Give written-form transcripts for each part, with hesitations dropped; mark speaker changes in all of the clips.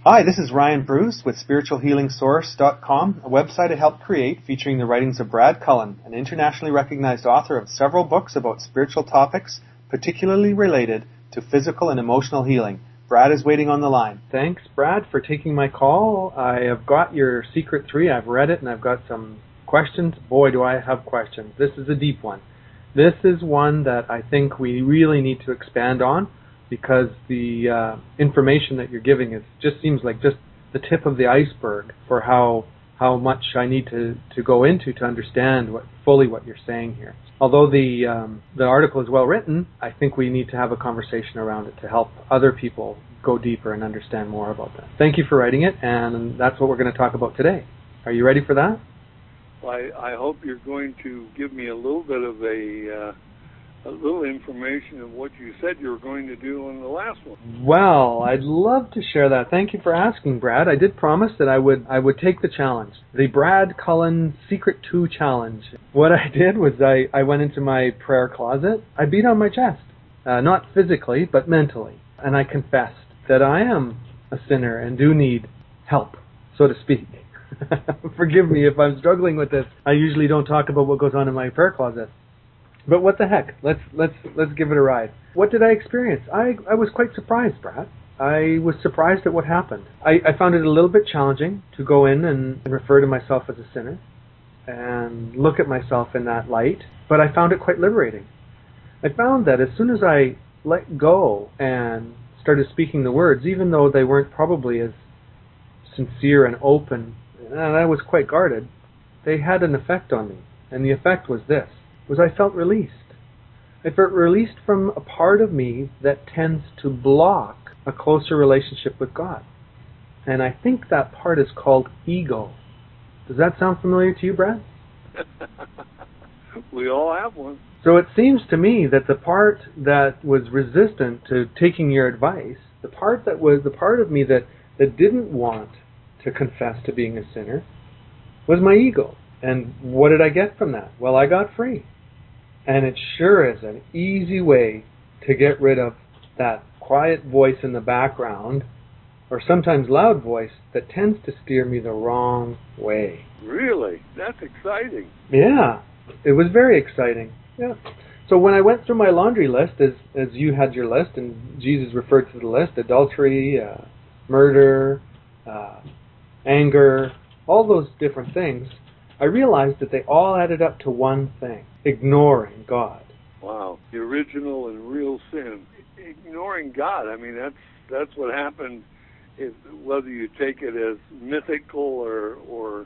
Speaker 1: Hi, this is Ryan Bruce with SpiritualHealingSource.com, a website I helped create featuring the writings of Brad Cullen, an internationally recognized author of several books about spiritual topics, particularly related to physical and emotional healing. Brad is waiting on the line. Thanks, Brad, for taking my call. I have got your Secret 3. I've read it, and I've got some questions. Boy, do I have questions. This is a deep one. This is one that I think we really need to expand on, because the information that you're giving just seems like just the tip of the iceberg for how much I need to go into to understand fully what you're saying here. Although the article is well written, I think we need to have a conversation around it to help other people go deeper and understand more about that. Thank you for writing it, and that's what we're going to talk about today. Are you ready for that?
Speaker 2: Well, I hope you're going to give me a little bit of a little information of what you said you were going to do on the last one.
Speaker 1: Well, I'd love to share that. Thank you for asking, Brad. I did promise that I would take the challenge. The Brad Cullen Secret 2 Challenge. What I did was I went into my prayer closet. I beat on my chest. Not physically, but mentally. And I confessed that I am a sinner and do need help, so to speak. Forgive me if I'm struggling with this. I usually don't talk about what goes on in my prayer closet. But what the heck? Let's give it a ride. What did I experience? I was quite surprised, Brad. I was surprised at what happened. I found it a little bit challenging to go in and refer to myself as a sinner and look at myself in that light, but I found it quite liberating. I found that as soon as I let go and started speaking the words, even though they weren't probably as sincere and open, and I was quite guarded, they had an effect on me. And the effect was this. I felt released. I felt released from a part of me that tends to block a closer relationship with God. And I think that part is called ego. Does that sound familiar to you, Brad?
Speaker 2: We all have one.
Speaker 1: So it seems to me that the part that was resistant to taking your advice, the part of me that didn't want to confess to being a sinner, was my ego. And what did I get from that? Well, I got free. And it sure is an easy way to get rid of that quiet voice in the background, or sometimes loud voice, that tends to steer me the wrong way.
Speaker 2: Really? That's exciting.
Speaker 1: Yeah, it was very exciting. Yeah. So when I went through my laundry list, as you had your list, and Jesus referred to the list, adultery, murder, anger, all those different things, I realized that they all added up to one thing: ignoring God.
Speaker 2: Wow, the original and real sin. Ignoring God, I mean, that's what happened, whether you take it as mythical or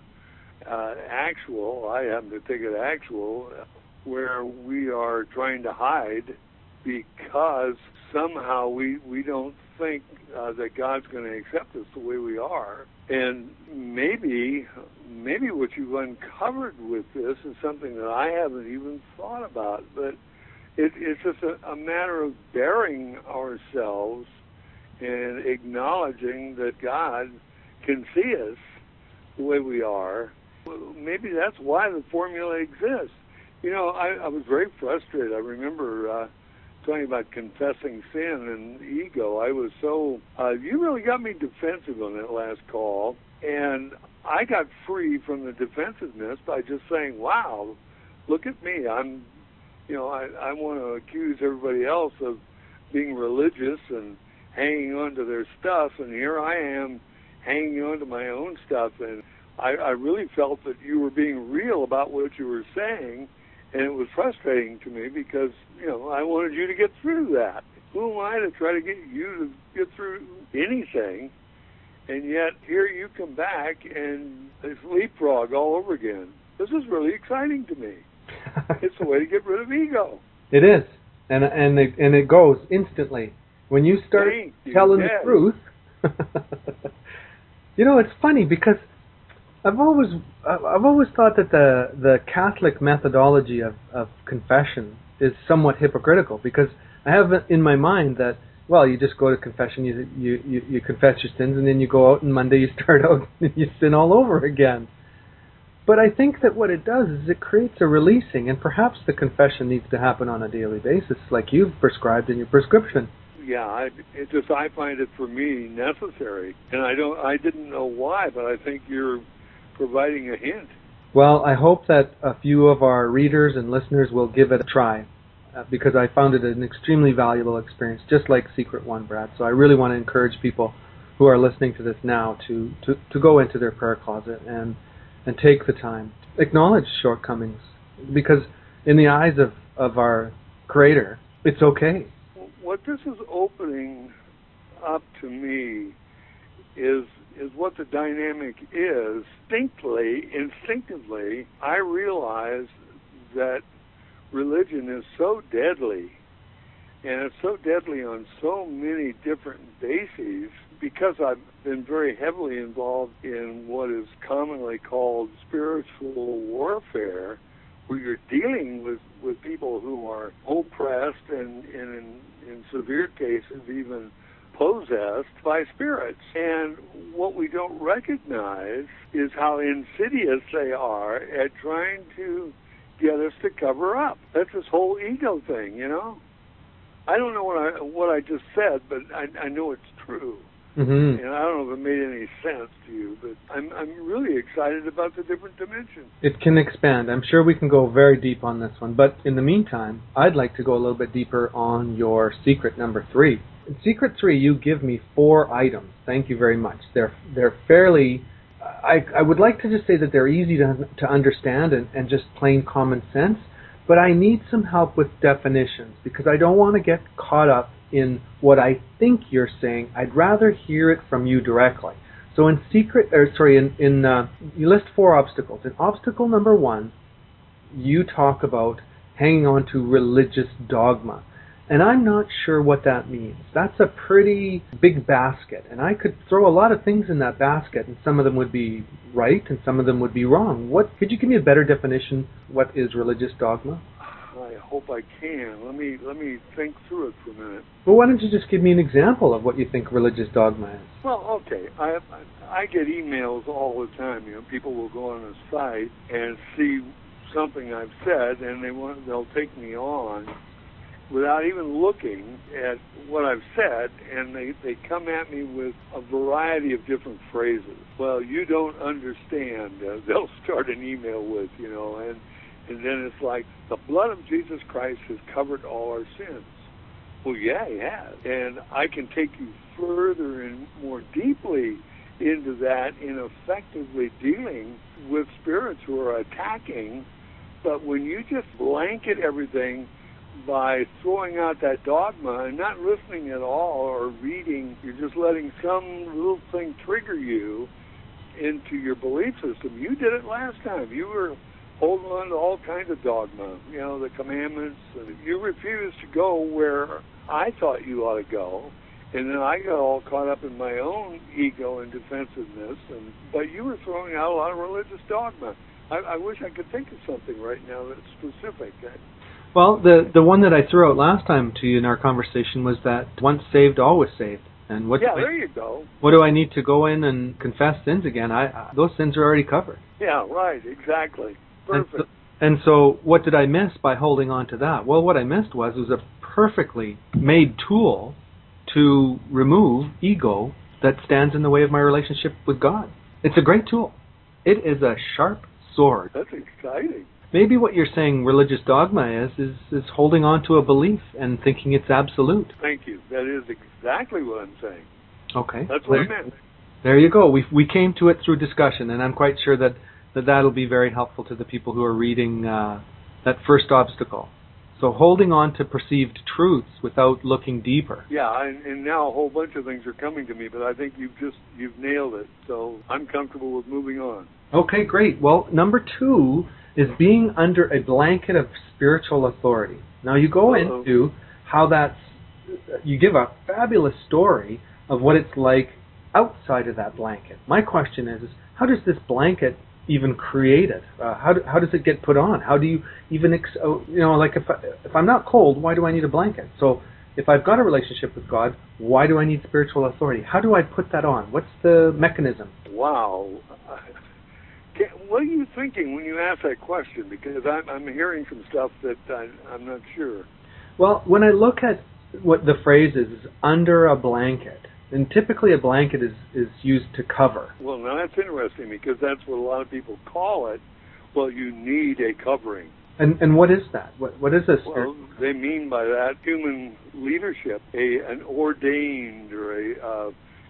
Speaker 2: actual. I happen to take it actual, where we are trying to hide because somehow we don't think that God's going to accept us the way we are. And maybe what you've uncovered with this is something that I haven't even thought about, but it's just a matter of bearing ourselves and acknowledging that God can see us the way we are. Maybe that's why the formula exists. You know, I was very frustrated. I remember talking about confessing sin and ego. I was so, you really got me defensive on that last call, and I got free from the defensiveness by just saying, wow, look at me. I want to accuse everybody else of being religious and hanging on to their stuff, and here I am hanging on to my own stuff, and I really felt that you were being real about what you were saying. And it was frustrating to me because, I wanted you to get through that. Who am I to try to get you to get through anything? And yet, here you come back and it's leapfrog all over again. This is really exciting to me. It's a way to get rid of ego.
Speaker 1: It is. And it goes instantly. When you start telling the truth, it's funny because I've always thought that the Catholic methodology of confession is somewhat hypocritical, because I have in my mind that, well, you just go to confession, you confess your sins, and then you go out and Monday you start out and you sin all over again. But I think that what it does is it creates a releasing, and perhaps the confession needs to happen on a daily basis, like you've prescribed in your prescription.
Speaker 2: yeah, I find it for me necessary, and I didn't know why, but I think you're providing a hint.
Speaker 1: Well, I hope that a few of our readers and listeners will give it a try, because I found it an extremely valuable experience, just like Secret One, Brad. So I really want to encourage people who are listening to this now to go into their prayer closet and take the time, acknowledge shortcomings, because in the eyes of our Creator, it's okay.
Speaker 2: What this is opening up to me is what the dynamic is. Instinctively, I realize that religion is so deadly, and it's so deadly on so many different bases, because I've been very heavily involved in what is commonly called spiritual warfare, where you're dealing with people who are oppressed and in severe cases even possessed by spirits. And what we don't recognize is how insidious they are at trying to get us to cover up. That's this whole ego thing, you know? I don't know what I just said, but I know it's true.
Speaker 1: Mm-hmm.
Speaker 2: And I don't know if it made any sense to you, but I'm really excited about the different dimensions.
Speaker 1: It can expand. I'm sure we can go very deep on this one. But in the meantime, I'd like to go a little bit deeper on your secret number 3. In secret 3, you give me 4 items. Thank you very much. They're fairly... I would like to just say that they're easy to understand and just plain common sense, but I need some help with definitions, because I don't want to get caught up in what I think you're saying. I'd rather hear it from you directly. So you list 4 obstacles. In obstacle number 1, you talk about hanging on to religious dogma. And I'm not sure what that means. That's a pretty big basket, and I could throw a lot of things in that basket, and some of them would be right and some of them would be wrong. Could you give me a better definition? What is religious dogma?
Speaker 2: I hope I can. Let me think through it for a minute.
Speaker 1: Well, why don't you just give me an example of what you think religious dogma is?
Speaker 2: Well, okay. I get emails all the time. You know, people will go on a site and see something I've said, and they'll take me on without even looking at what I've said, and they come at me with a variety of different phrases. Well, you don't understand. They'll start an email with, you know, and then it's like, the blood of Jesus Christ has covered all our sins. Well, yeah, he has. And I can take you further and more deeply into that in effectively dealing with spirits who are attacking. But when you just blanket everything by throwing out that dogma and not listening at all or reading, you're just letting some little thing trigger you into your belief system. You did it last time. You were holding on to all kinds of dogma, you know, the commandments. You refused to go where I thought you ought to go, and then I got all caught up in my own ego and defensiveness. But you were throwing out a lot of religious dogma. I wish I could think of something right now that's specific.
Speaker 1: Well, the one that I threw out last time to you in our conversation was that once saved, always saved. And
Speaker 2: there you go.
Speaker 1: What do I need to go in and confess sins again? Those sins are already covered.
Speaker 2: Yeah, right, exactly. Perfect.
Speaker 1: And so what did I miss by holding on to that? Well, what I missed was a perfectly made tool to remove ego that stands in the way of my relationship with God. It's a great tool. It is a sharp sword.
Speaker 2: That's exciting.
Speaker 1: Maybe what you're saying religious dogma is holding on to a belief and thinking it's absolute.
Speaker 2: Thank you. That is exactly what I'm saying.
Speaker 1: Okay.
Speaker 2: That's what I meant.
Speaker 1: There you go. We came to it through discussion, and I'm quite sure that'll be very helpful to the people who are reading that first obstacle. So holding on to perceived truths without looking deeper.
Speaker 2: Yeah, and now a whole bunch of things are coming to me, but I think you've nailed it. So I'm comfortable with moving on. Okay,
Speaker 1: great. Well, number 2 is being under a blanket of spiritual authority. Now you go into how you give a fabulous story of what it's like outside of that blanket. My question is how does this blanket even create it? How does it get put on? How do you even, like if I'm not cold, why do I need a blanket? So if I've got a relationship with God, why do I need spiritual authority? How do I put that on? What's the mechanism?
Speaker 2: Wow. What are you thinking when you ask that question? Because I'm hearing some stuff that I'm not sure.
Speaker 1: Well, when I look at what the phrase is under a blanket. And typically a blanket is used to cover.
Speaker 2: Well, now that's interesting because that's what a lot of people call it. Well, you need a covering.
Speaker 1: And what is that? What is this?
Speaker 2: Well, they mean by that human leadership, an ordained or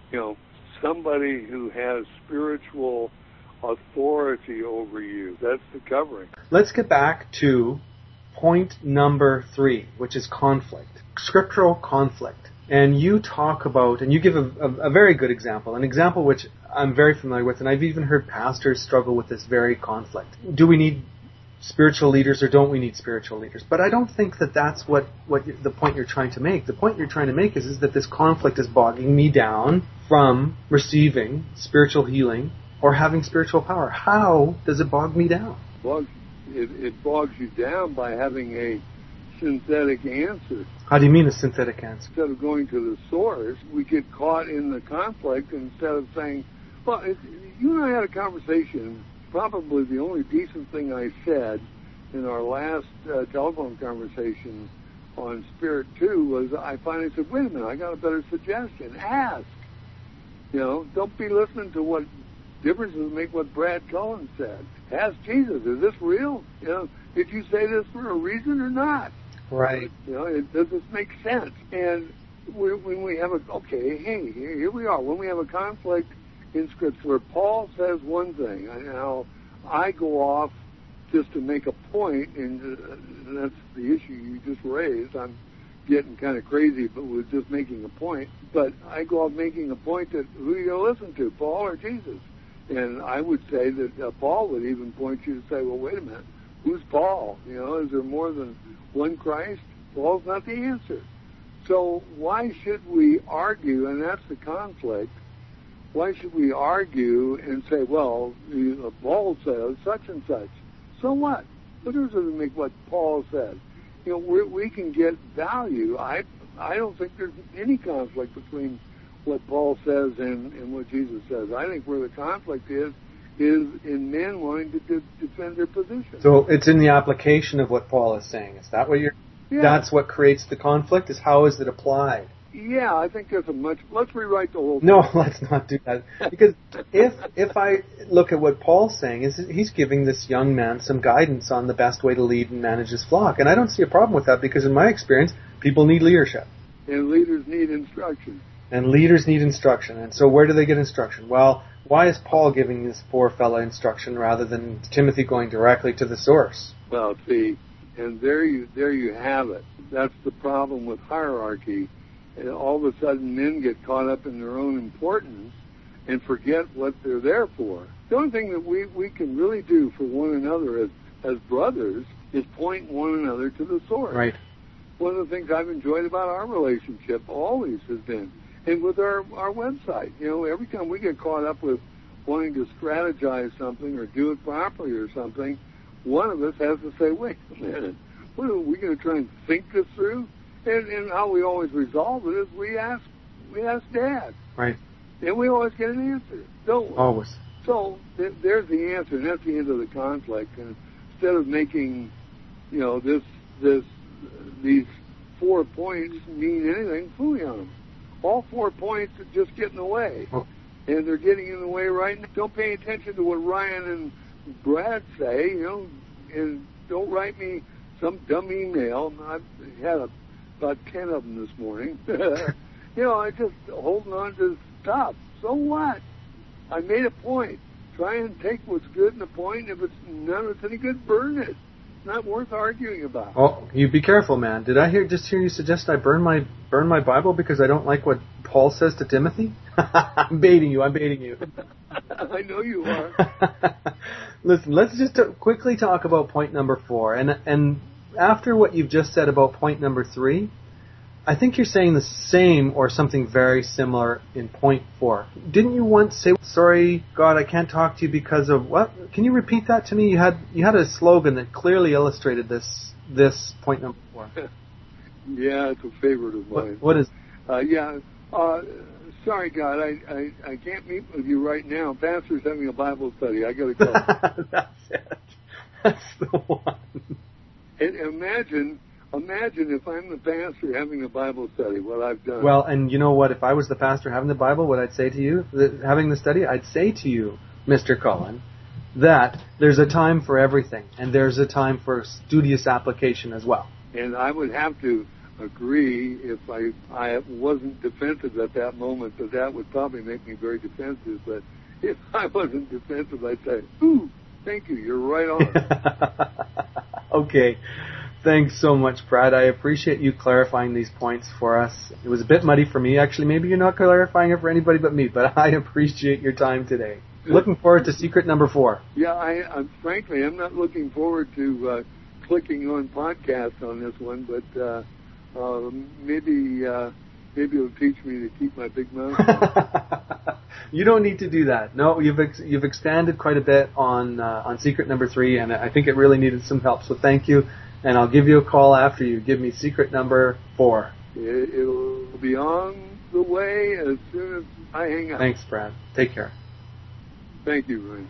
Speaker 2: somebody who has spiritual authority over you. That's the covering.
Speaker 1: Let's get back to point number 3, which is conflict, scriptural conflict. And you talk about, and you give a very good example, an example which I'm very familiar with, and I've even heard pastors struggle with this very conflict. Do we need spiritual leaders or don't we need spiritual leaders? But I don't think that that's what the point you're trying to make. The point you're trying to make is that this conflict is bogging me down from receiving spiritual healing or having spiritual power. How does it bog me down?
Speaker 2: It bogs you down by having a synthetic answer.
Speaker 1: How do you mean a synthetic answer?
Speaker 2: Instead of going to the source, we get caught in the conflict instead of saying, well, you and I had a conversation. Probably the only decent thing I said in our last telephone conversation on Spirit 2 was I finally said, wait a minute, I got a better suggestion. Ask. Don't be listening to what differences make what Brad Cullen said. Ask Jesus, is this real? Did you say this for a reason or not?
Speaker 1: Right.
Speaker 2: Does this make sense? And when we have here we are. When we have a conflict in Scripture, Paul says one thing. Now, I go off just to make a point, and that's the issue you just raised. I'm getting kind of crazy, but with just making a point. But I go off making a point that who are you going to listen to, Paul or Jesus? And I would say that Paul would even point you to say, well, wait a minute, who's Paul? Is there more than one Christ? Paul's not the answer. So why should we argue, and that's the conflict, why should we argue and say, well, Paul says such and such? So what? What difference does it make what Paul said? We can get value. I don't think there's any conflict between what Paul says and what Jesus says. I think where the conflict is in men wanting to defend their position. So
Speaker 1: it's in the application of what Paul is saying. Is that what you're... Yeah. That's what creates the conflict, is how is it applied?
Speaker 2: Yeah, I think there's let's rewrite the whole thing.
Speaker 1: No, let's not do that. Because if I look at what Paul's saying, is he's giving this young man some guidance on the best way to lead and manage his flock. And I don't see a problem with that because in my experience, people need leadership.
Speaker 2: And leaders need instruction.
Speaker 1: And leaders need instruction. And so where do they get instruction? Well, why is Paul giving this poor fella instruction rather than Timothy going directly to the source?
Speaker 2: Well, see, and there you have it. That's the problem with hierarchy. And all of a sudden men get caught up in their own importance and forget what they're there for. The only thing that we can really do for one another as brothers is point one another to the source.
Speaker 1: Right.
Speaker 2: One of the things I've enjoyed about our relationship always has been, and with our website, every time we get caught up with wanting to strategize something or do it properly or something, one of us has to say, wait a minute, what are we going to try and think this through? And how we always resolve it is we ask Dad.
Speaker 1: Right.
Speaker 2: And we always get an answer, don't we?
Speaker 1: Always.
Speaker 2: So there's the answer, and that's the end of the conflict. And instead of making, these 4 points mean anything, fooey on them. All 4 points just get in the way.
Speaker 1: Oh.
Speaker 2: And they're getting in the way right now. Don't pay attention to what Ryan and Brad say, and don't write me some dumb email. I've had about 10 of them this morning. I just holding on to stuff. So what? I made a point. Try and take what's good in the point. If it's none of it's any good, burn it. It's not worth arguing about.
Speaker 1: Oh, you be careful, man. Did I hear you suggest I burn my Bible because I don't like what Paul says to Timothy? I'm baiting you.
Speaker 2: I know you are.
Speaker 1: Listen, let's just quickly talk about point number 4. And after what you've just said about point number 3, I think you're saying the same or something very similar in point 4. Didn't you once say, sorry, God, I can't talk to you because of what? Can you repeat that to me? You had a slogan that clearly illustrated this point number 4.
Speaker 2: Yeah, it's a favorite of mine.
Speaker 1: What is?
Speaker 2: Sorry, God, I can't meet with you right now. Pastor's having a Bible study. I got to go.
Speaker 1: That's it. That's the one.
Speaker 2: And imagine imagine if I'm the pastor having a Bible study, what I've done.
Speaker 1: Well, and you know what? If I was the pastor having the Bible, what I'd say to you, having the study, I'd say to you, Mr. Cullen, that there's a time for everything, and there's a time for studious application as well.
Speaker 2: And I would have to agree, if I wasn't defensive at that moment, that would probably make me very defensive. But if I wasn't defensive, I'd say, ooh, thank you, you're right on.
Speaker 1: Okay. Thanks so much, Brad. I appreciate you clarifying these points for us. It was a bit muddy for me. Actually, maybe you're not clarifying it for anybody but me, but I appreciate your time today. Looking forward to secret number 4.
Speaker 2: Yeah, frankly, I'm not looking forward to clicking on podcasts on this one, but maybe it'll teach me to keep my big mouth shut.
Speaker 1: You don't need to do that. No, you've expanded quite a bit on secret number 3, and I think it really needed some help. So thank you, and I'll give you a call after you give me secret number 4.
Speaker 2: It'll be on the way as soon as I hang up.
Speaker 1: Thanks, Brad. Take care.
Speaker 2: Thank you, Ryan.